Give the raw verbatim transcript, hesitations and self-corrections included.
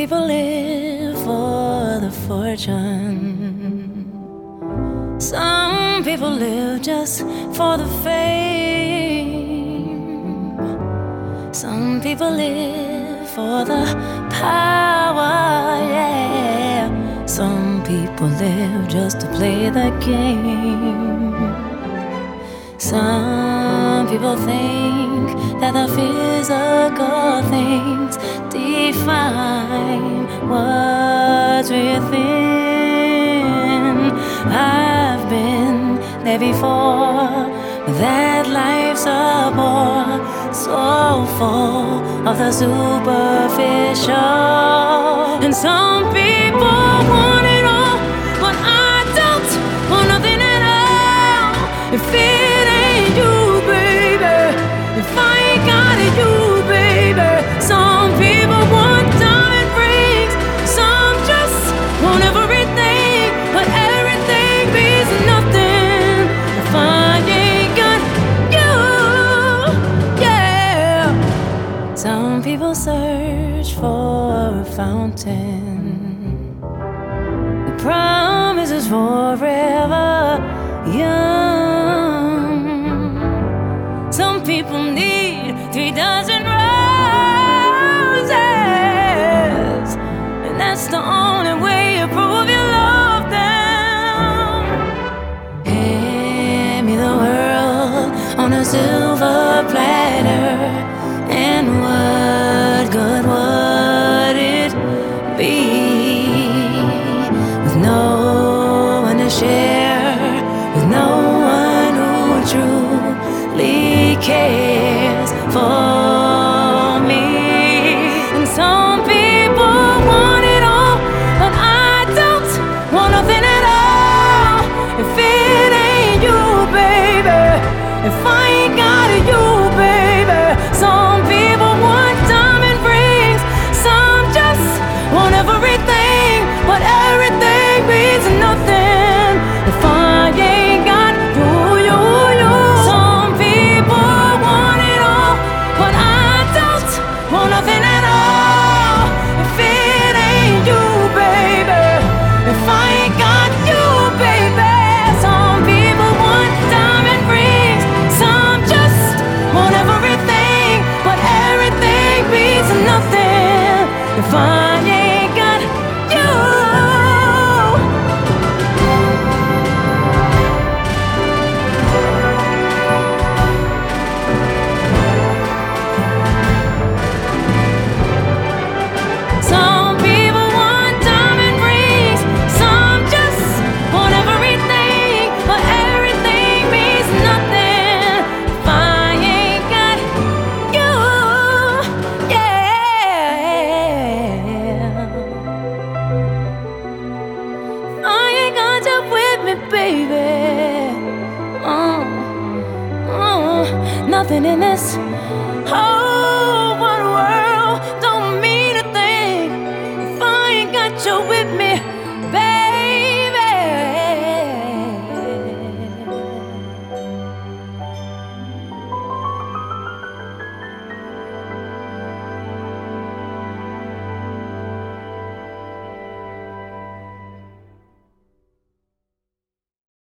people live for the fortune. Some people live just for the fame. Some people live for the power, yeah. Some people live just to play the game. Some people think that the physical things define what's within. I've been there before, but that life's a bore, so full of the superficial. And some people want it all, but I don't want nothing at all. If it ain't you, baby, if I ain't got it, you, baby. Some people want diamond rings, some just want everything, but everything means nothing if I ain't got you, yeah. Some people search for a fountain, the promise is forever young. Some people need three dozen roses, and that's the only way you prove you love them. Hand me the world on a silver platter, and what good would it be with no one to share, with no one who truly cares for me? And some people want it all, but I don't want nothing at all. If it ain't you, baby, if I ain't got it, you, baby. Some people want diamond rings, some just want everything, but everything means nothing if I ain't got you, you, you. Some people want it all, but I don't want nothing at all. If it ain't you, baby, if I ain't got you, baby. Some people want diamond rings, some just want everything, but everything means nothing if I ain't got you. Some people want diamond rings, some just want everything, but everything means nothing if I ain't got you, yeah. I ain't got you with me, baby. Oh, oh, nothing in this whole